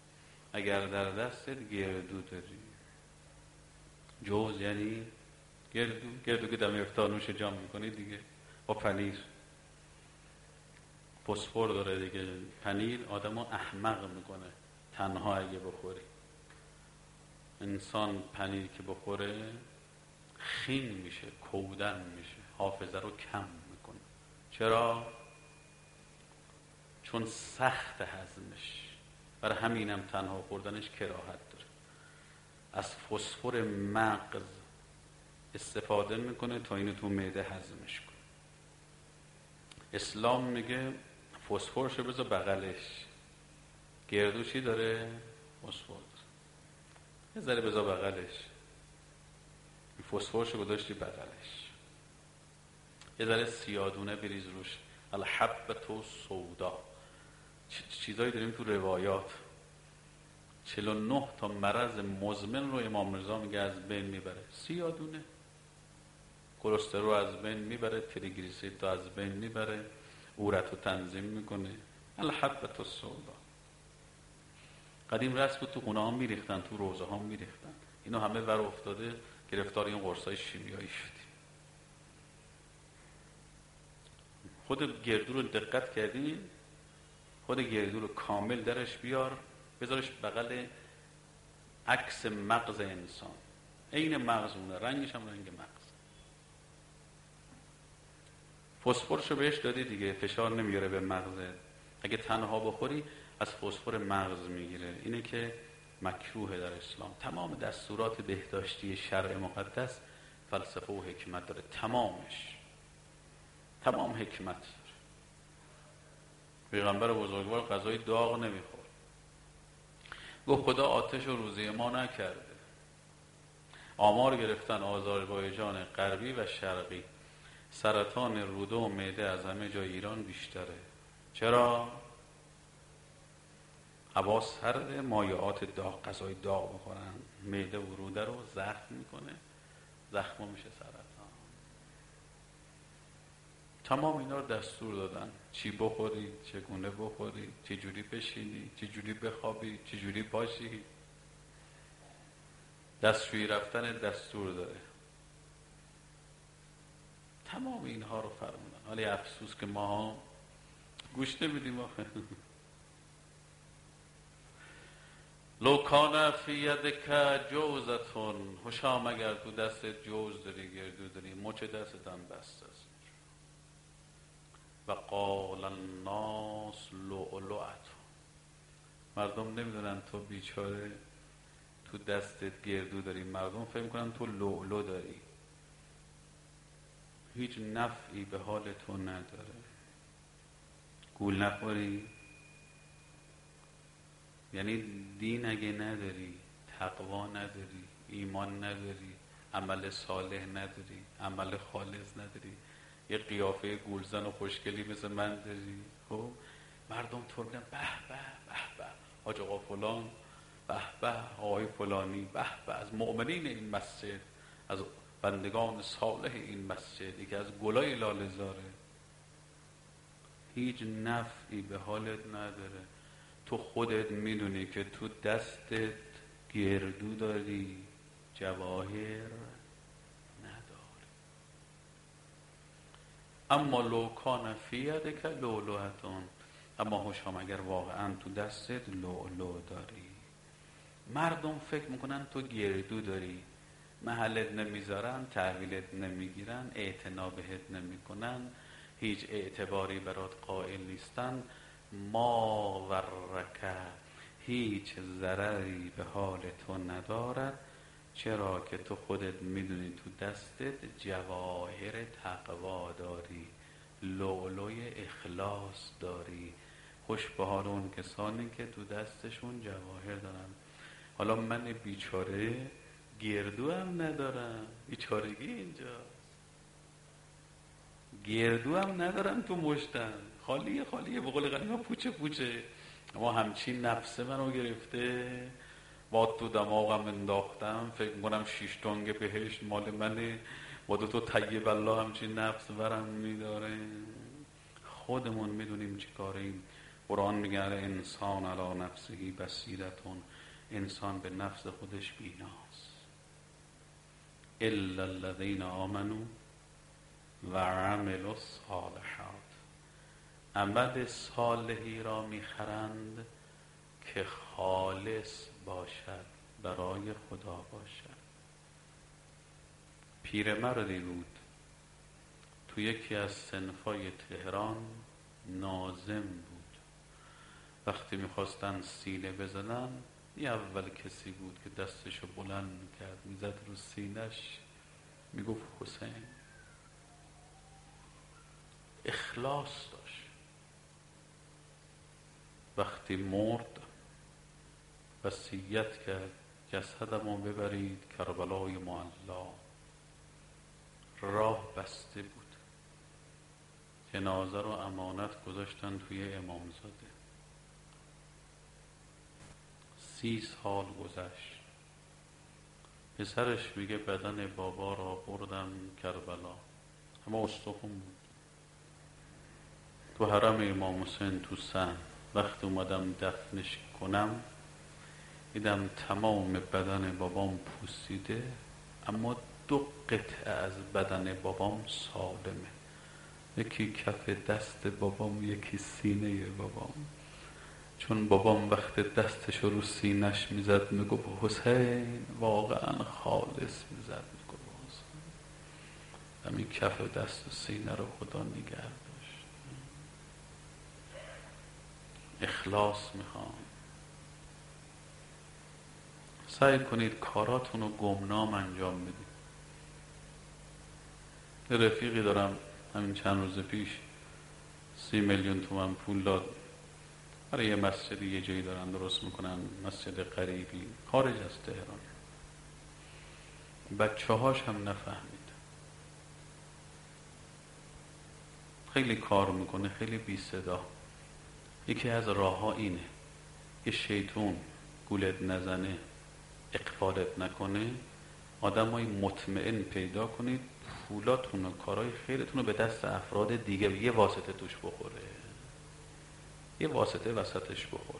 اگر در دستت گردو داری. جوز یعنی گردو که دم افطار نوش جام میکنی دیگه، با پنیر. فسفر داره دیگه. پنیر آدمو احمق میکنه تنها اگه بخوری. انسان پنیر که بخوره خین میشه، کودن میشه، حافظه رو کم میکنه. چرا؟ چون سخت هضمش. برای همینم تنها خوردنش کراهت داره. از فسفر مغز استفاده میکنه تا اینو تو معده هضمش کنه. اسلام میگه فسفرشو بذار بغلش. گردو چی داره؟ فسفر داره. یه ذره بذار بغلش. فسفرشو گذاشتی بغلش. یه ذره سیادونه بریز روش. الحبة سودا. چیزایی داریم تو روایات. 49 تا مرض مزمن رو امام رضا میگه از بین میبره. سیادونه کلسترول از بین میبره، تریگلیسیرید رو از بین میبره، عورت رو تنظیم میکنه. الحبة السودا. قدیم رسم بود تو خونه ها میریختن، تو روزه ها میریختن. اینو همه ور افتاده، گرفتار این قرصای شیمیایی شدیم. خود گردو رو دقت کردین؟ خود گردو رو کامل درش بیار، بذارش بغل عکس مغز انسان. عین مغزونه، رنگش هم رنگ مغز. فسفرشو بهش دادی دیگه، فشار نمیاره به مغزت. اگه تنها بخوری از فسفر مغز میگیره. اینه که مکروه در اسلام. تمام دستورات بهداشتی شرع مقدس فلسفه و حکمت داره. تمام حکمت داره. پیغمبر بزرگوار غذای داغ نمیخورد. گفت خدا آتش و روزی ما نکرده. آمار گرفتن آذربایجان غربی و شرقی سرطان روده و معده از همه جای ایران بیشتره. چرا؟ هوا سرده، مایعات داغ، غذای داغ بخورن، معده و روده رو زخم میکنه، زخم میشه سرطان. تمام اینا رو دستور دادن. چی بخوری، چگونه بخوری، چه جوری بشینی، چه جوری بخوابی، چه جوری باشی. دستشویی رفتن دستور داره. تمام اینها رو فرمودن. ولی افسوس که ما گوش نمیدیم آخه. لو کان فی یدک جوزتون، هشام اگر تو دست جوز داری، گردو داری، مچ دستت هم بست است. و قال الناس لؤلؤت. مردم نمیدونن تو بیچاره تو دستت گردو داری، مردم فکر میکنن تو لؤلؤ داری. هیچ نفعی به حال تو نداره. گول نخوری. یعنی دین اگه نداری، تقوا نداری، ایمان نداری، عمل صالح نداری، عمل خالص نداری، یه قیافه گولزن و خوشگلی مثل من داری، خب مردم تو میگن به به به به حاج آقا فلان، به به آقای فلانی، به به از مؤمنین این مسجد، از بندگان صالح این مسجد، یکی از گلای لاله‌زاره. هیچ نفعی به حالت نداره. تو خودت میدونی که تو دستت گردو داری، جواهر نداری. اما لو کان فی یدک لؤلؤتون، اما هوشام اگر واقعا تو دستت لؤلؤ داری. مردم فکر میکنن تو گردو داری، محلت نمیذارن، تحویلت نمیگیرن، اعتنا بهت نمیکنن، هیچ اعتباری برات قائل نیستن. ما ورک، هیچ ضرری به حال تو ندارد. چرا که تو خودت میدونی تو دستت جواهر تقوا داری، لؤلؤ اخلاص داری. خوش به حال اون کسانی که تو دستشون جواهر دارن. حالا من بیچاره گردو هم ندارم. بیچارگی اینجاست. گردو هم ندارم تو مشتم، خالیه خالیه، به قول قدیما پوچه پوچه. اما همچین نفسه منو گرفته، با تو دماغم انداختم، فکر میکنم 6 تنگ بهشت مال منه، با دو طیب الله همچین نفس برم میداره. خودمون میدونیم چی کاریم. قرآن میگه انسان علی نفسه بصیرتون، انسان به نفس خودش بیناست. الا الذین آمنوا و عملوا الصالحات. عمل صالحی را میخرند که خالص باشد، برای خدا باشد. پیرمردی بود تو یکی از صنفای تهران، ناظم بود. وقتی میخواستن سینه بزنن، این اول کسی بود که دستشو بلند میکرد، میزد رو سینش، میگفت حسین. اخلاص داشت. وقتی مرد وصیت کرد جسدمو ببرید کربلای معلا. راه بسته بود. جنازه رو امانت گذاشتن توی امامزاده. 30 سال گذشت. پسرش میگه بدن بابا را بردم کربلا، اما استخون بود. تو حرم امام حسین تو سن وقتی اومدم دفنش کنم، دیدم تمام بدن بابام پوسیده، اما 2 قطعه از بدن بابام سالمه. یکی کف دست بابام، یکی سینه بابام. چون بابام وقت دستش رو سینش میزد میگفت حسین، واقعا خالص میزد، میگفت حسین. همین کف دست و سینه رو خدا نگه داشت. اخلاص میخوام. سعی کنید کاراتون رو گمنام انجام بدید. یه رفیقی دارم همین چند روز پیش 30 میلیون تومان پول داد برای یه مسجدی، یه جایی دارن درست میکنن، مسجد غریبی خارج از تهران. بچه‌هاش هم نفهمید. خیلی کار میکنه، خیلی بی صدا. یکی از راه‌ها اینه که شیطون گولت نزنه، اقفالت نکنه، آدمای مطمئن پیدا کنید، پولاتون و کارهای خیرتون رو به دست افراد دیگه، یه واسطه توش بخوره، یه واسطه وسطش بخوره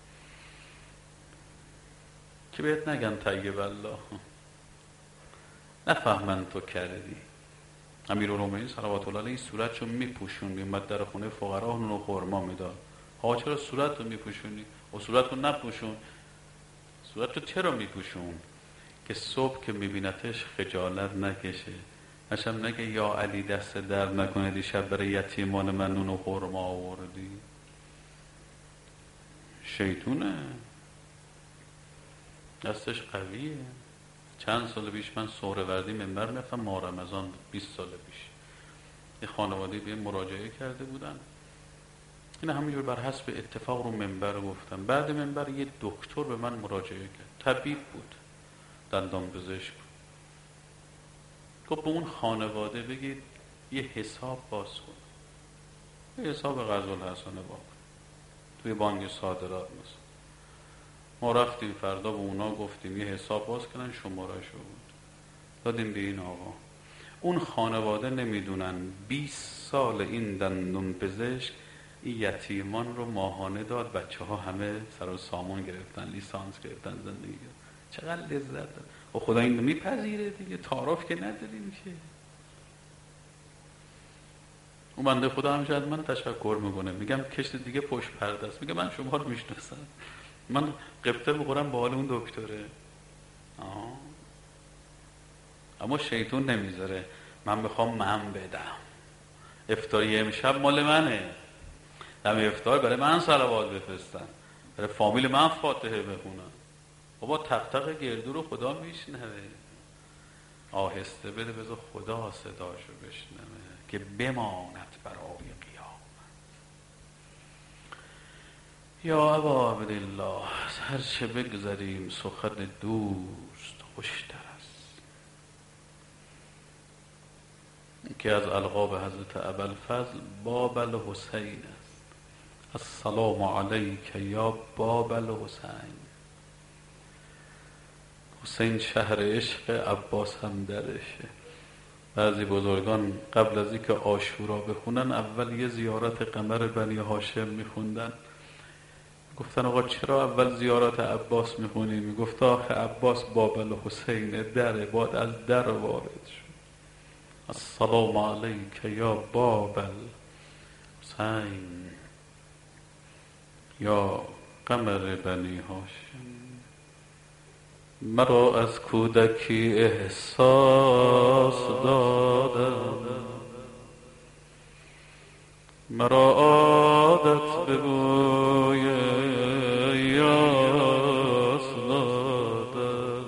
که بهت نگن طیب الله، نفهمن تو کردی. امیرالمومنین صلوات الله علیه صورتشو میپوشون، میومد در خونه فقرا نون و خرما میداد. آقا چرا صورتو میپوشونی؟ و صورتو نپوشون. صورتو چرا میپوشون؟ که صبح که میبینتش خجالت نکشه، هشم نگه یا علی دست درد نکنه دیشب برای یتیمان من نون و خرما آوردی. شیطونه، دستش قویه. چند سال پیش من سهروردی منبر میرفتم، ماه رمضان 20 سال پیش، یه خانواده به مراجعه کرده بودن. این همینجور بر حسب اتفاق رو منبر گفتم. بعد منبر یه دکتر به من مراجعه کرد، طبیب بود، دندان پزشک بود. گفت به اون خانواده بگید یه حساب باز کن، یه حساب قرض‌الحسنه باز کن توی بانک صادرات مثلا. ما رفتیم فردا به اونا گفتیم یه حساب باز کنن، شماره شو بود دادیم به این آقا. اون خانواده نمیدونن 20 سال این دندون پزشک این یتیمان رو ماهانه داد. بچه ها همه سر و سامان گرفتن، لیسانس گرفتن، زندگی گرفتن. چقدر لذت داد. و خدا این رو میپذیره دیگه، تعارف که نداریم که. اون بنده خدا همیشه از من تشکر میکنه، میگم کشت دیگه پشت پرده است، میگه من شما رو میشناسم، من قبطه میخورم با حال اون دکتره. اما شیطون نمیذاره. من بخوام من بدم، افطاری امشب مال منه، دم افطار برای من صلوات بفرستن، برای فامیل من فاتحه بخونن. بابا تق تق گردو رو خدا میشنوه. آهسته بده، بذار خدا صداشو بشنوه که بماند برای قیام. یا ابا عبدالله، هر چه بگذریم سخن دوست خوشتر است. که از القاب حضرت ابوالفضل باب الحسین است. السلام علیک یا باب الحسین. حسین شهر عشق، عباس هم درشه. بعضی بزرگان قبل از اینکه عاشورا بخونن اول یه زیارت قمر بنی هاشم میخوندن. گفتن آقا چرا اول زیارت عباس میخونی؟ میگفت آخه عباس بابل حسین دره، باید از در وارد شد. السلام علیک یا بابل حسین یا قمر بنی هاشم. مرا از کودکی احساس دادم، مرا عادت به بوی یاس دادم،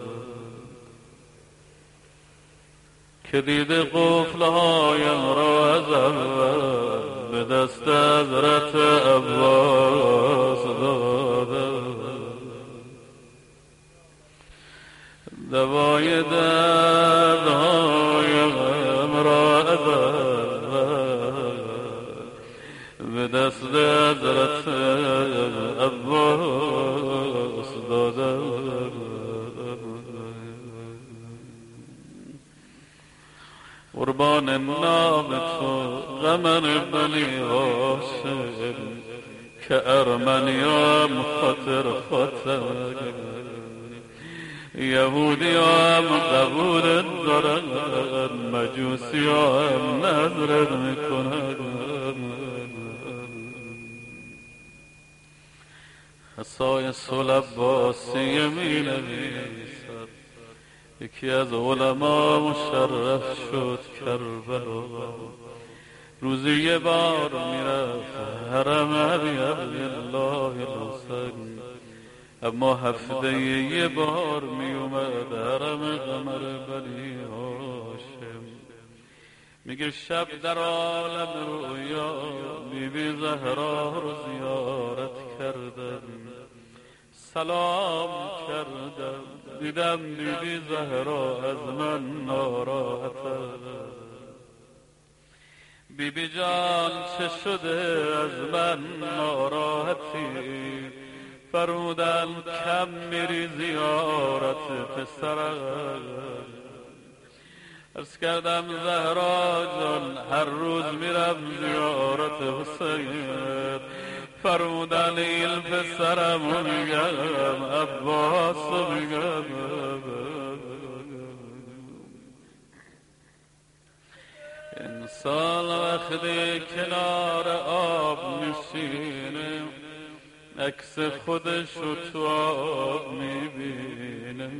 که دیده قفلهایم را از اول به دست حضرت عباس دادم. دوای دردهایم را از اول به دست حضرت عباس دادم. قربان نام تو قمر بنی هاشم، که ارمنیام خاطر خاطر، یهودی هم قبول دارن، مجوسی هم نظر میکنن. حسای صلح عباسی می نویسد، یکی از علما مشرف شد کربلا، روزی یه بار میرفت حرم علی الله الحسین، اما هفته یه بار می اومد حرم قمر بنی هاشم. میگه شب در عالم رویا بیبی زهرا رو زیارت کردم، سلام کردم، دیدم بیبی زهرا از من ناراحته. بیبی جان چه شده از من ناراحتی؟ فرمودن کم میری زیارت پسرم. عرض کردم زهرا جان هر روز میرم زیارت حسین. فرمودن این پسرم میگم عباس میگم. انسان وقتی کنار آب میشینه عکس خودشو تو آب میبینه.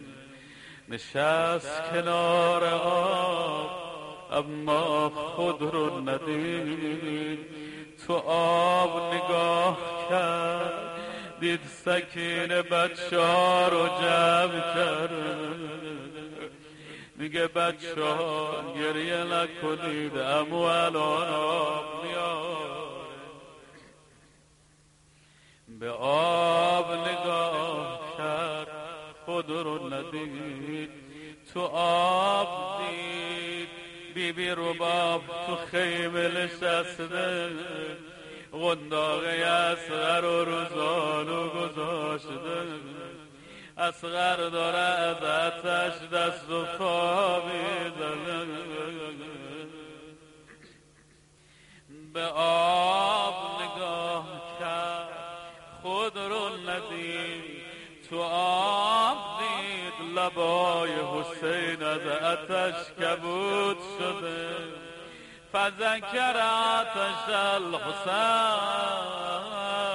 نشست کنار آب اما خود رو ندید، تو آب نگاه کرد دید سکینه بچه ها رو جمع کرد. میگه بچه ها گریه نکنید امو الان آب میاره. به آب نگاه کرد خود رو ندید، تو آب دید بیبی رباب تو خیمه نشسته، قنداقه اصغر و روزانو گذاشته. اصغر داره از آتش دست و پا میزنه. به آب نگاه کرد خود رو ندید، تو آب دید لبای حسین از آتش کبود شده. فذکر آتش الحسین،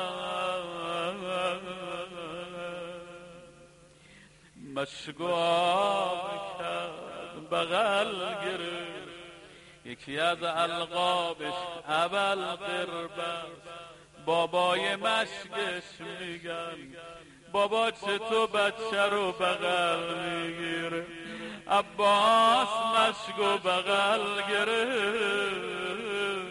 مشک آب کرد بغل گرفت. یکی از القابش ابل قربست، بابای مشکش میگن بابا چطور بچه رو بغل میگیره؟ عباس مشکو بغل گرفت.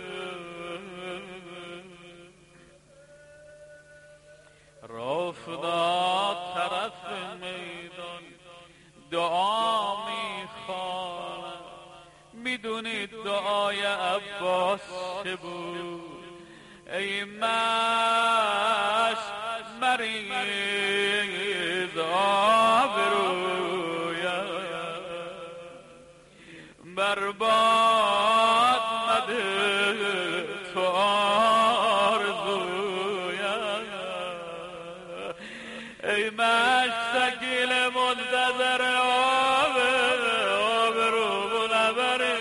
راه افتاد طرف میدان دعا میخواند. میدونید دعای عباس چه بود؟ ای مشک مریض آبرویم، برباد مده تو آرزویم. مشک سکیل منتظر آب رو نبره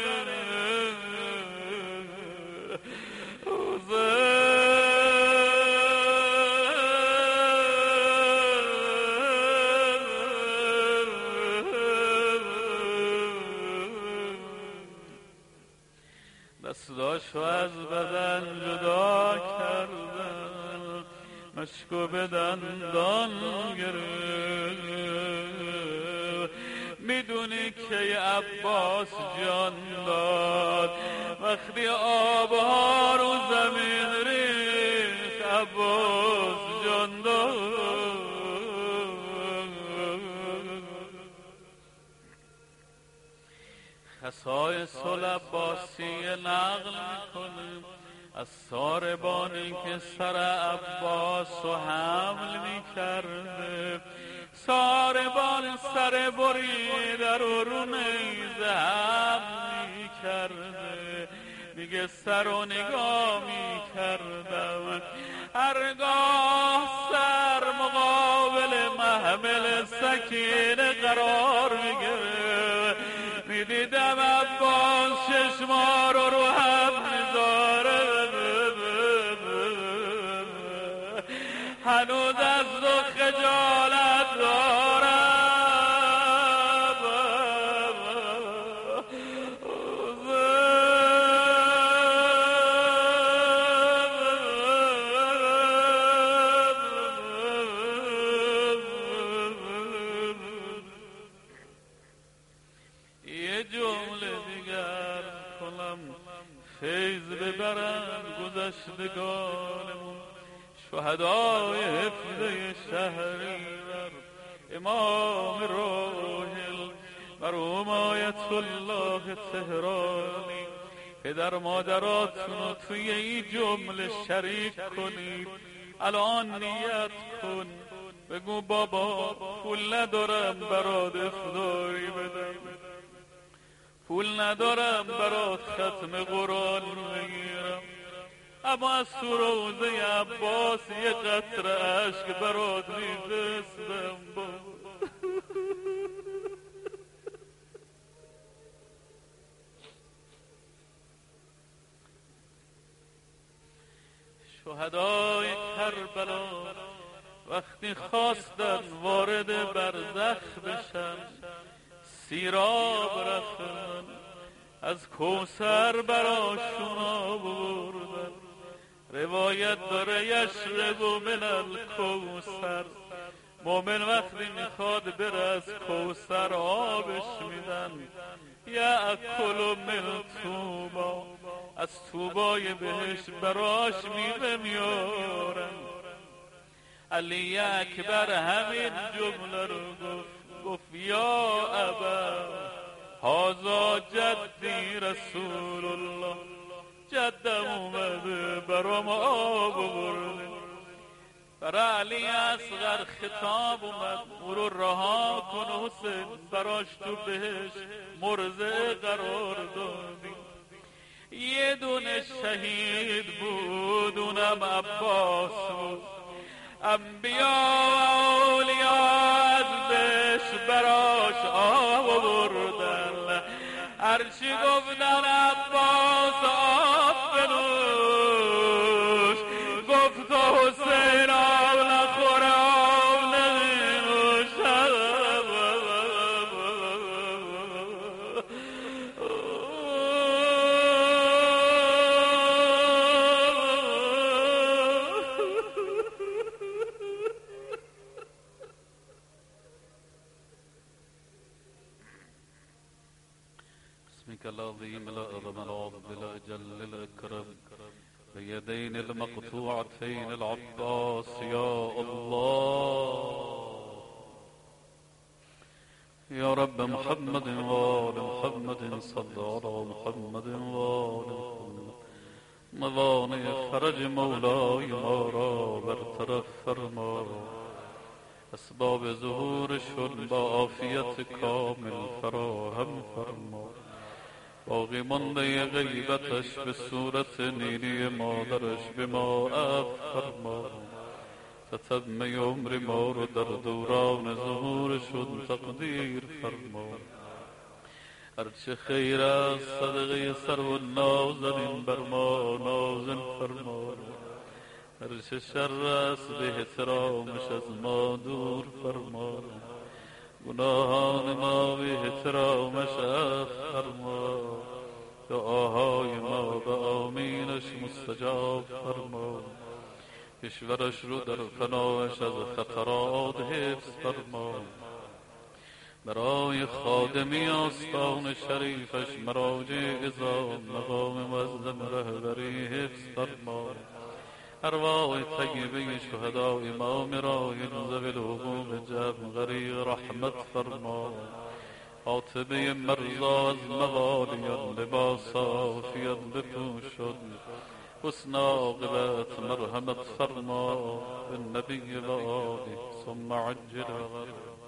دستاشو از بدن جدا کردن مشکو به دندان گرفت میدونی که عباس جان داد وقتی آبها رو زمین ریخت عباس جان داد خصایص العباسی نقل میکنه از ساربانی که سر عباس و حمل میکرده ساربان سر بریده رو نیزه حمل میکرده میگه سر و نگاه میکردم هرگاه سر مقابل محمل سکینه قرار میگیره میدیدم عباس چشما رو هم میذاره هنوز از تو خجالت دارم یه جمله دیگر کنم فیض ببرن گذشتگانمون شهدای حفظه شهریور امام راحل مرحوم آیت الله تهرانی پدر مادراتون رو توی این جمله شریک کنید الان نیت کن بگو بابا پول ندارم برات افطاری بدم پول ندارم برات ختم قرآن بگیرم اما از تو روزه عباس یه قطره عشق برات میفرستم شهدای کربلا وقتی خواستن وارد برزخ بشن سیراب رفتن از کوثر براشون آوردن روایت داره یشرب من الکوثر مومن وقتی میخواد بره از کوثر آبش میدن یأکل من طوبا از طوبای بهش براش میوه میارن علی اکبر همین جمله رو گفت یا ابا هذا جدی رسول الله جدم اومده برام آب برده برای علی اصغر خطاب اومد او رو رها کن حسین براش تو بهش مرضع قرار دادی یه دونه شهید بود اونم عباس بود انبیا و اولیاء از بهش براش آب بردن هرچی گفتن عباس آب بنوش گفت حسین آب نخوره آب نمینوش باسمك العظيم الأعظم العظيم الأجل الأكرم بيدين المقطوعتين العباس يا الله يا رب محمد وآل محمد صل على محمد وآل محمد موانع فرج مولاي ما را برطرف فرما اسباب ظهورشون با عافیت کامل فراهم فرما باقی مانده غیبتش به صورت نینی مادرش به ما عفو فرما تتمه عمر ما رو در دوران ظهورشون تقدیر فرما. هرچه خیر است صدقه سر و نازنین بر ما نازل فرما. هرچه شر است به احترامش از ما دور فرما. گناهان ما به احترامش عفو فرما. دعاهای ما به آمینش مستجاب فرما. کشورش رو در فناش از خطرات حفظ فرما. برای خادمی آستان شریفش مراجع عظام مقام معظم رهبری حفظ فرما. ارواح طیبه شهدای امام راهین ذوی الحقوق جمع غریق رحمت فرما. عاطبه مرضا از موالیان لباس عافیت بپوشد. حسن عاقبت مرحمت فرما بالنبی و آله ثم عجل غرب.